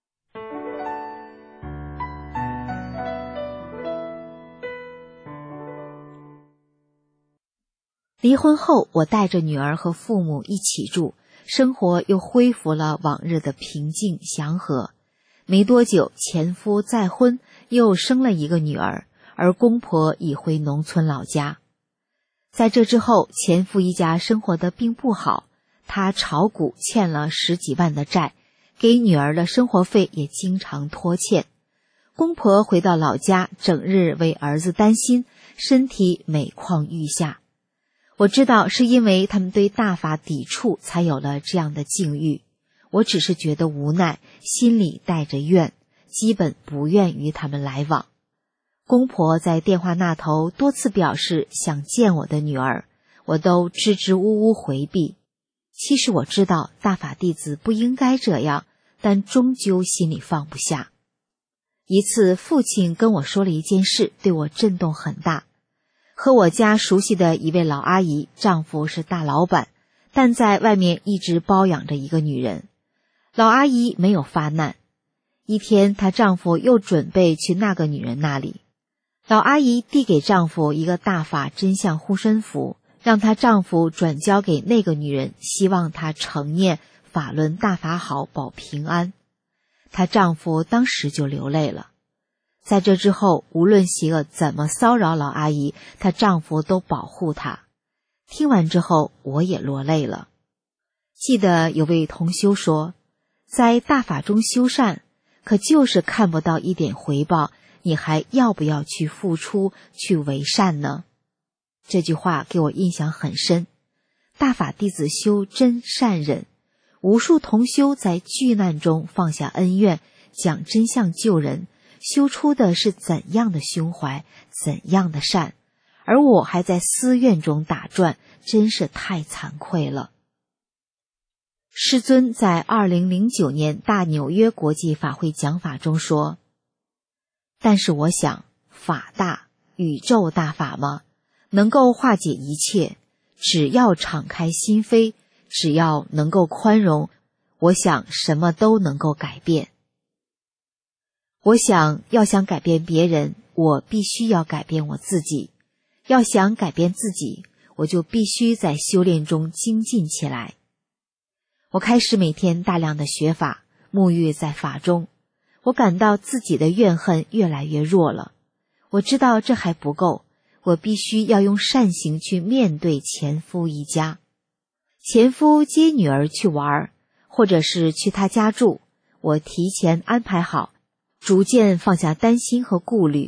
离婚后，我带着女儿和父母一起住，生活又恢复了往日的平静祥和。没多久，前夫再婚，又生了一个女儿，而公婆已回农村老家。在这之后，前夫一家生活得并不好，他炒股欠了10几万的债，给女儿的生活费也经常拖欠。公婆回到老家，整日为儿子担心，身体每况愈下。我知道是因为他们对大法抵触，才有了这样的境遇。我只是觉得无奈，心里带着怨，基本不愿与他们来往。公婆在电话那头多次表示想见我的女儿，我都支支吾吾回避。其实我知道大法弟子不应该这样，但终究心里放不下。一次，父亲跟我说了一件事，对我震动很大。和我家熟悉的一位老阿姨，丈夫是大老板，但在外面一直包养着一个女人。老阿姨没有发难。一天，她丈夫又准备去那个女人那里，老阿姨递给丈夫一个大法真相护身符，让她丈夫转交给那个女人，希望她承念法轮大法好，保平安。她丈夫当时就流泪了。在这之后，无论邪恶怎么骚扰老阿姨，她丈夫都保护她。听完之后，我也落泪了。记得有位同修说，在大法中修善，可就是看不到一点回报，你还要不要去付出，去为善呢？这句话给我印象很深。大法弟子修真善忍，无数同修在巨难中放下恩怨，讲真相救人，修出的是怎样的胸怀，怎样的善，而我还在私怨中打转，真是太惭愧了。师尊在2009年大纽约国际法会讲法中说，但是我想，法大，宇宙大法嘛，能够化解一切，只要敞开心扉，只要能够宽容，我想什么都能够改变。我想要想改变别人，我必须要改变我自己。要想改变自己，我就必须在修炼中精进起来。我开始每天大量的学法，沐浴在法中。我感到自己的怨恨越来越弱了。我知道这还不够，我必须要用善行去面对前夫一家。前夫接女儿去玩，或者是去他家住，我提前安排好，逐渐放下担心和顾虑。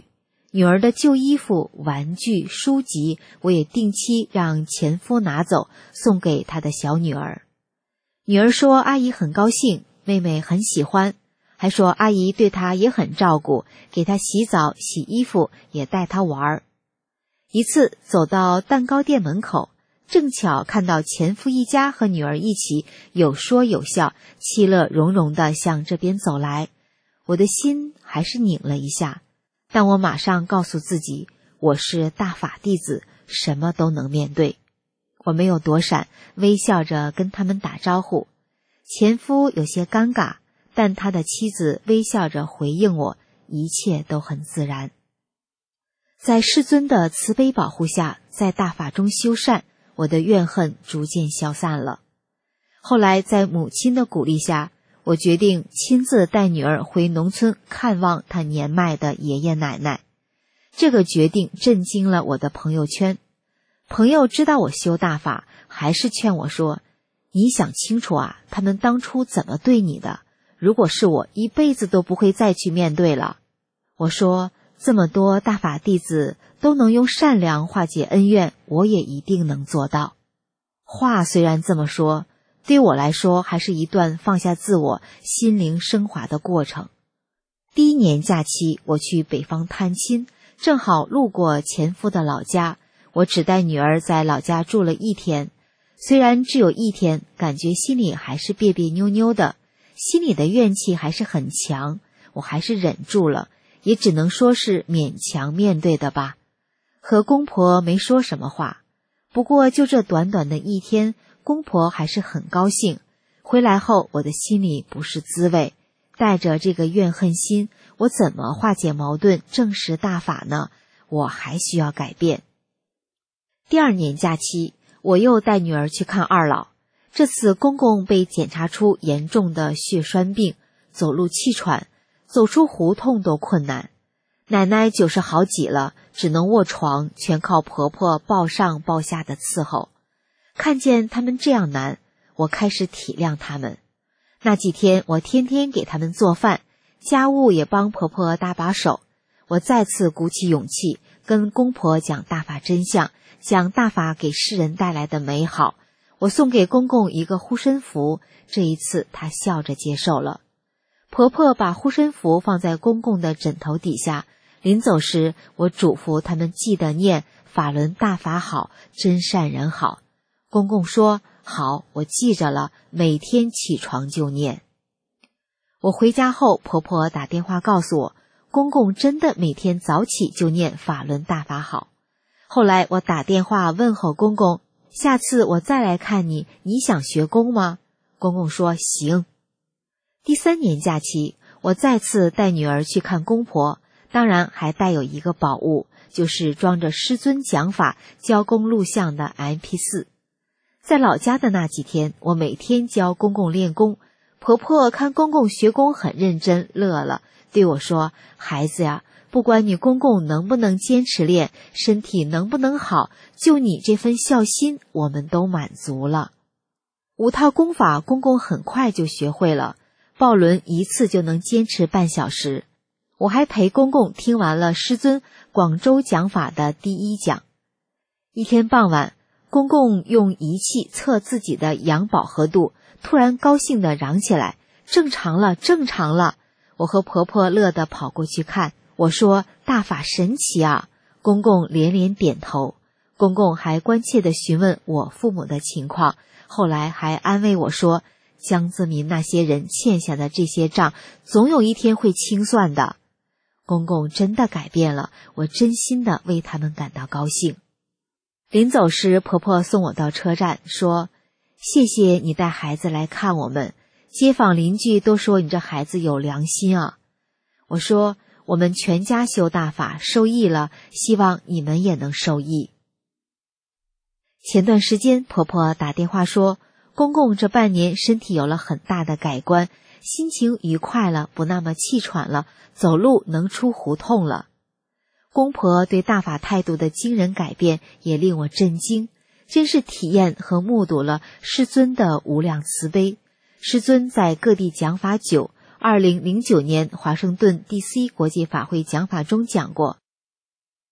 女儿的旧衣服、玩具、书籍，我也定期让前夫拿走，送给他的小女儿。女儿说阿姨很高兴，妹妹很喜欢，还说阿姨对她也很照顾，给她洗澡、洗衣服，也带她玩。一次走到蛋糕店门口，正巧看到前夫一家和女儿一起有说有笑，其乐融融地向这边走来，我的心还是拧了一下，但我马上告诉自己，我是大法弟子，什么都能面对。我没有躲闪，微笑着跟他们打招呼。前夫有些尴尬，但他的妻子微笑着回应我，一切都很自然。在师尊的慈悲保护下，在大法中修善，我的怨恨逐渐消散了。后来在母亲的鼓励下，我决定亲自带女儿回农村看望她年迈的爷爷奶奶。这个决定震惊了我的朋友圈。朋友知道我修大法，还是劝我说，你想清楚啊，他们当初怎么对你的，如果是我，一辈子都不会再去面对了。我说，这么多大法弟子都能用善良化解恩怨，我也一定能做到。话虽然这么说，对我来说还是一段放下自我、心灵升华的过程。第1年假期，我去北方探亲，正好路过前夫的老家，我只带女儿在老家住了1天。虽然只有1天，感觉心里还是别别扭扭的，心里的怨气还是很强，我还是忍住了，也只能说是勉强面对的吧。和公婆没说什么话，不过就这短短的1天，公婆还是很高兴。回来后，我的心里不是滋味，带着这个怨恨心，我怎么化解矛盾、证实大法呢？我还需要改变。第2年假期，我又带女儿去看二老。这次公公被检查出严重的血栓病，走路气喘，走出胡同都困难。奶奶90好几了，只能卧床，全靠婆婆抱上抱下的伺候。看见他们这样难，我开始体谅他们。那几天我天天给他们做饭，家务也帮婆婆搭把手。我再次鼓起勇气，跟公婆讲大法真相，讲大法给世人带来的美好。我送给公公一个护身符，这一次他笑着接受了。婆婆把护身符放在公公的枕头底下，临走时我嘱咐他们记得念法轮大法好，真善人好。公公说好，我记着了，每天起床就念。我回家后，婆婆打电话告诉我，公公真的每天早起就念法轮大法好。后来我打电话问候公公，下次我再来看你，你想学功吗？公公说行。第3年假期，我再次带女儿去看公婆，当然还带有一个宝物，就是装着师尊讲法、教功录像的 MP4。在老家的那几天，我每天教公公练功，婆婆看公公学功很认真，乐了，对我说，孩子呀，不管你公公能不能坚持练，身体能不能好，就你这份孝心，我们都满足了。5套功法，公公很快就学会了，抱轮一次就能坚持半小时。我还陪公公听完了师尊广州讲法的第1讲。一天傍晚，公公用仪器测自己的阳饱和度，突然高兴地嚷起来，正常了，正常了。我和婆婆乐得跑过去看，我说大法神奇啊。公公连连点头。公公还关切地询问我父母的情况，后来还安慰我说，江泽民那些人欠下的这些账，总有一天会清算的。公公真的改变了，我真心的为他们感到高兴。临走时，婆婆送我到车站，说，谢谢你带孩子来看我们，街坊邻居都说你这孩子有良心啊。我说，我们全家修大法受益了，希望你们也能受益。前段时间婆婆打电话说，公公这半年身体有了很大的改观，心情愉快了，不那么气喘了，走路能出胡同了。公婆对大法态度的惊人改变也令我震惊，真是体验和目睹了师尊的无量慈悲。师尊在各地讲法久，2009年华盛顿 DC 国际法会讲法中讲过，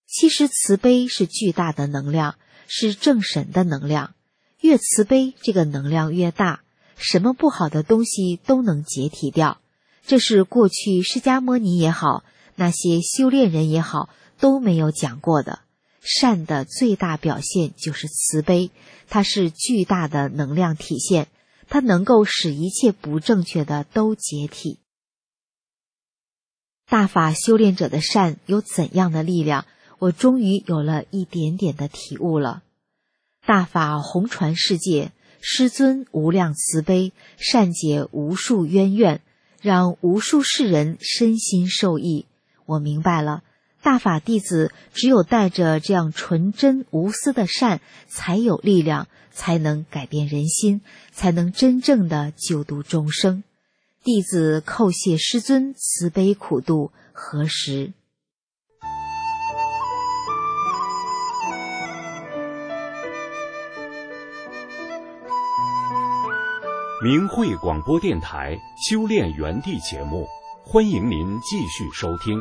其实慈悲是巨大的能量，是正神的能量。越慈悲，这个能量越大，什么不好的东西都能解体掉。这是过去释迦牟尼也好，那些修炼人也好，都没有讲过的。善的最大表现就是慈悲，它是巨大的能量体现，它能够使一切不正确的都解体。大法修炼者的善有怎样的力量，我终于有了一点点的体悟了。大法红传世界，师尊无量慈悲，善解无数冤怨，让无数世人身心受益。我明白了，大法弟子只有带着这样纯真无私的善，才有力量，才能改变人心，才能真正的救度众生。弟子叩谢师尊慈悲苦度，何时？ 明慧广播电台修炼园地节目，欢迎您继续收听。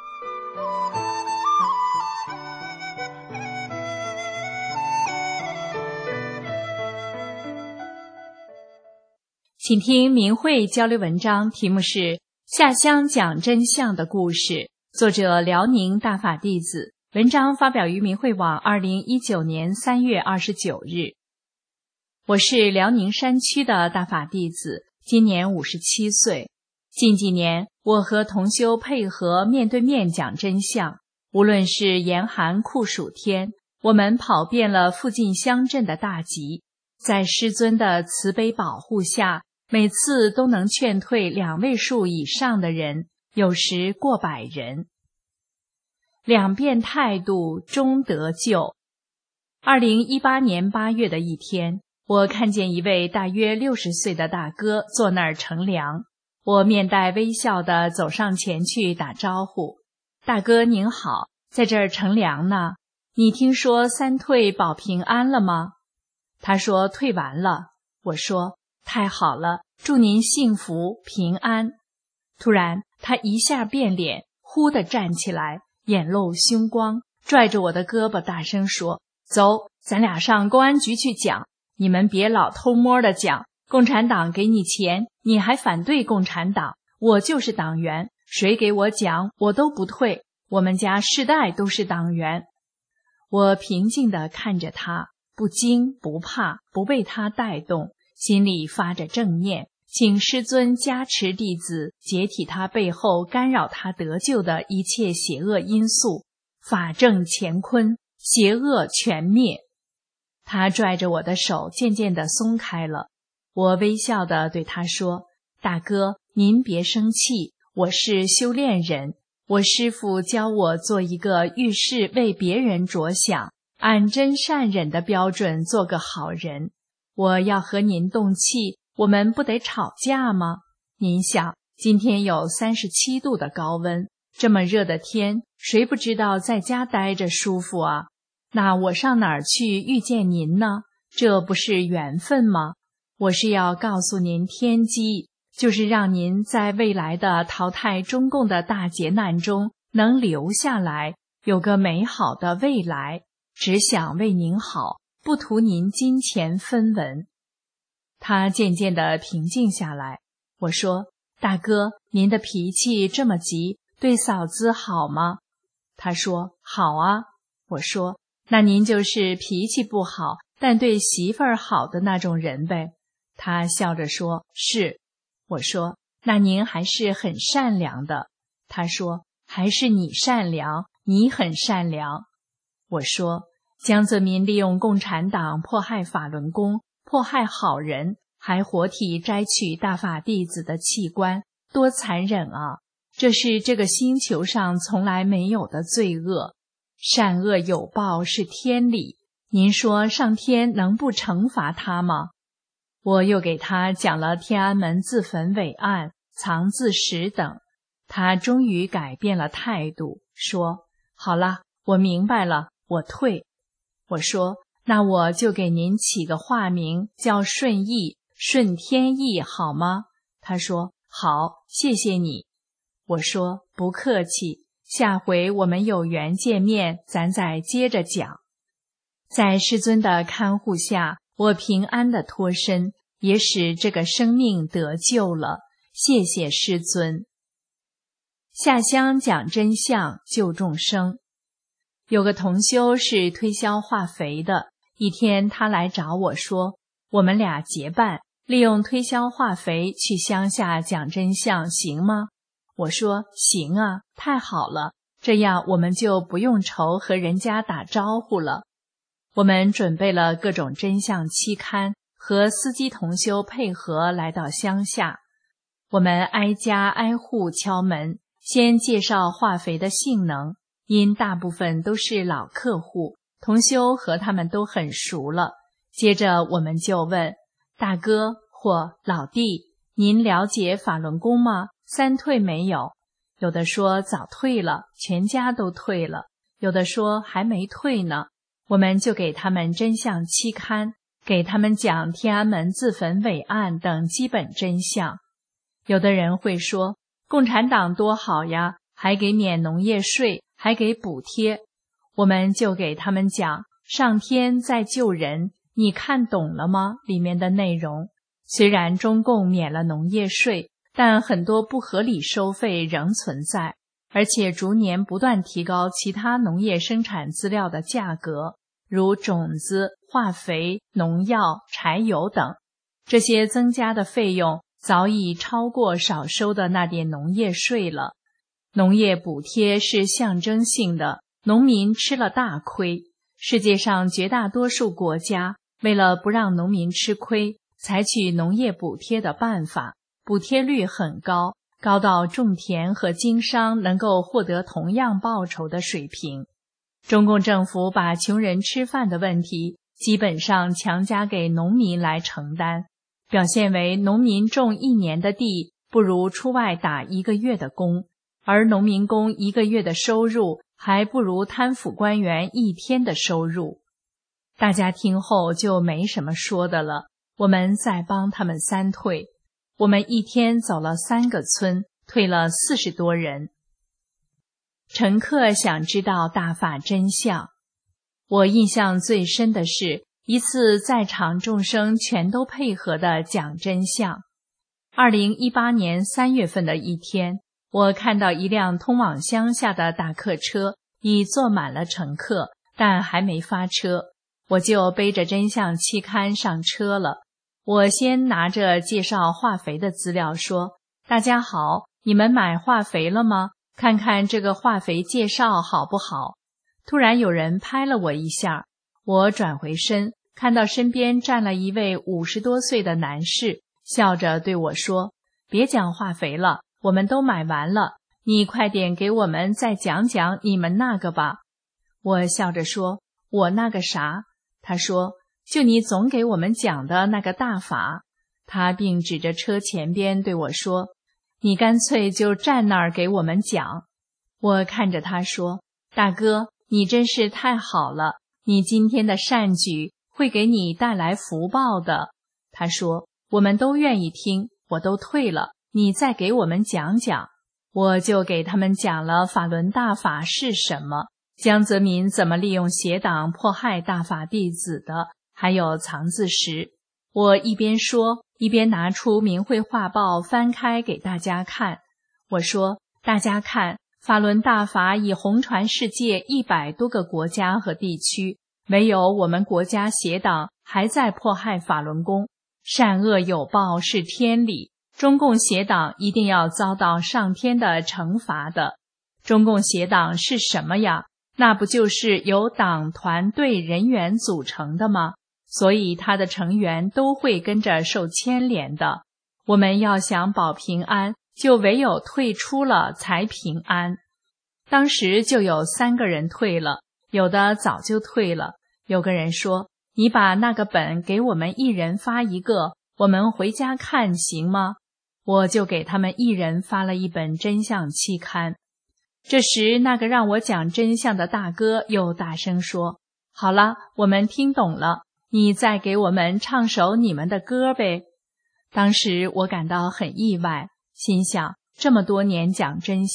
请听明慧交流文章，题目是《下乡讲真相的故事》，作者辽宁大法弟子，文章发表于明慧网2019年3月29日。我是辽宁山区的大法弟子，今年57岁。近几年，我和同修配合面对面讲真相，无论是严寒酷暑天，我们跑遍了附近乡镇的大集，在师尊的慈悲保护下，每次都能劝退2位数以上的人，有时过100人。两遍态度终得救。2018年8月的一天，我看见一位大约60岁的大哥坐那儿乘凉，我面带微笑地走上前去打招呼：“大哥您好，在这儿乘凉呢，你听说3退保平安了吗？”他说退完了。我说太好了，祝您幸福平安。突然他一下变脸，忽地站起来，眼露凶光，拽着我的胳膊大声说：“走，咱俩上公安局去讲，你们别老偷摸的讲，共产党给你钱，你还反对共产党，我就是党员，谁给我讲我都不退，我们家世代都是党员。”我平静地看着他，不惊不怕，不被他带动，心里发着正念，请师尊加持弟子，解体他背后干扰他得救的一切邪恶因素，法正乾坤，邪恶全灭。他拽着我的手渐渐地松开了，我微笑地对他说：“大哥，您别生气，我是修炼人，我师父教我做一个遇事为别人着想，按真善忍的标准做个好人。我要和您动气，我们不得吵架吗？您想，今天有37度的高温，这么热的天，谁不知道在家待着舒服啊？那我上哪儿去遇见您呢？这不是缘分吗？我是要告诉您天机，就是让您在未来的淘汰中共的大劫难中能留下来，有个美好的未来，只想为您好，不图您金钱分文。”他渐渐地平静下来。我说：“大哥，您的脾气这么急，对嫂子好吗？”他说：“好啊。”我说：“那您就是脾气不好，但对媳妇儿好的那种人呗。”他笑着说：“是。”我说：“那您还是很善良的。”他说：“还是你善良，你很善良。”我说：“江泽民利用共产党迫害法轮功，迫害好人，还活体摘取大法弟子的器官，多残忍啊！这是这个星球上从来没有的罪恶。善恶有报是天理，您说上天能不惩罚他吗？”我又给他讲了天安门自焚伟案、藏字石等，他终于改变了态度，说：“好了，我明白了，我退。”我说：“那我就给您起个化名，叫顺义，顺天义，好吗？”他说：“好，谢谢你。”我说：“不客气， 下回我们有缘见面，咱再接着讲。在师尊的看护下，我平安的脱身，也使这个生命得救了。谢谢师尊。下乡讲真相，救众生。有个同修是推销化肥的，一天他来找我说，我们俩结伴，利用推销化肥去乡下讲真相，行吗？我说行啊，太好了，这样我们就不用愁和人家打招呼了。我们准备了各种真相期刊，和司机同修配合来到乡下。我们挨家挨户敲门，先介绍化肥的性能，因大部分都是老客户，同修和他们都很熟了。接着我们就问，大哥或老弟，您了解法轮功吗？3退没有？有的说早退了，全家都退了，有的说还没退呢。我们就给他们真相期刊，给他们讲天安门自焚伪案等基本真相。有的人会说，共产党多好呀，还给免农业税，还给补贴。我们就给他们讲，上天在救人，你看懂了吗？里面的内容。虽然中共免了农业税，但很多不合理收费仍存在，而且逐年不断提高其他农业生产资料的价格，如种子、化肥、农药、柴油等。这些增加的费用早已超过少收的那点农业税了。农业补贴是象征性的，农民吃了大亏。世界上绝大多数国家为了不让农民吃亏，采取农业补贴的办法，补贴率很高，高到种田和经商能够获得同样报酬的水平。中共政府把穷人吃饭的问题基本上强加给农民来承担，表现为农民种1年的地不如出外打1个月的工，而农民工1个月的收入还不如贪腐官员1天的收入。大家听后就没什么说的了，我们再帮他们3退。我们一天走了3个村，退了40多人。乘客想知道大法真相。我印象最深的是一次在场众生全都配合的讲真相。2018年3月份的一天，我看到一辆通往乡下的大客车已坐满了乘客，但还没发车，我就背着真相期刊上车了。我先拿着介绍化肥的资料说，大家好，你们买化肥了吗？看看这个化肥介绍好不好？突然有人拍了我一下，我转回身，看到身边站了一位50多岁的男士，笑着对我说，别讲化肥了，我们都买完了，你快点给我们再讲讲你们那个吧。我笑着说，我那个啥？他说，就你总给我们讲的那个大法。他并指着车前边对我说，你干脆就站那儿给我们讲。我看着他说，大哥，你真是太好了，你今天的善举会给你带来福报的。他说，我们都愿意听，我都退了，你再给我们讲讲。我就给他们讲了法轮大法是什么，江泽民怎么利用邪党迫害大法弟子的，还有藏字石。我一边说，一边拿出明慧画报翻开给大家看。我说，大家看，法轮大法已红传世界100多个国家和地区，唯有我们国家邪党还在迫害法轮功。善恶有报是天理，中共邪党一定要遭到上天的惩罚的。中共邪党是什么呀？那不就是由党团队人员组成的吗？所以他的成员都会跟着受牵连的。我们要想保平安，就唯有退出了才平安。当时就有3个人退了，有的早就退了。有个人说，你把那个本给我们一人发1个，我们回家看行吗？我就给他们一人发了1本真相期刊。这时那个让我讲真相的大哥又大声说，好了，我们听懂了，你再给我们唱首你们的歌呗。当时我感到很意外，心想这么多年讲真相，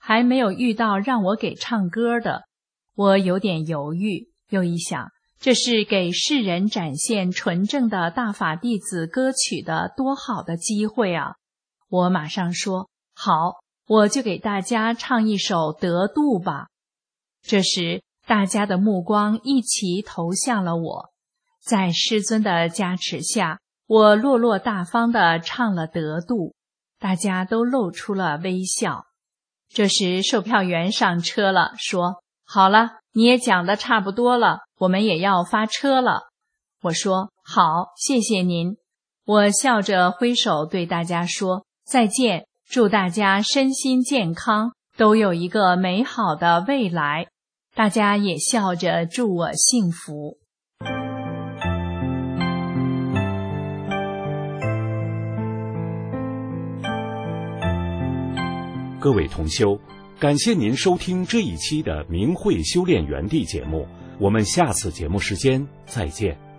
还没有遇到让我给唱歌的。我有点犹豫，又一想，这是给世人展现纯正的大法弟子歌曲的多好的机会啊！我马上说，好，我就给大家唱一首《得度》吧。这时，大家的目光一齐投向了我，在师尊的加持下，我落落大方地唱了《得度》，大家都露出了微笑。这时售票员上车了，说，好了，你也讲得差不多了，我们也要发车了。我说，好，谢谢您。我笑着挥手对大家说，再见，祝大家身心健康，都有一个美好的未来。大家也笑着祝我幸福。 各位同修，感谢您收听这一期的明慧修炼园地节目，我们下次节目时间再见。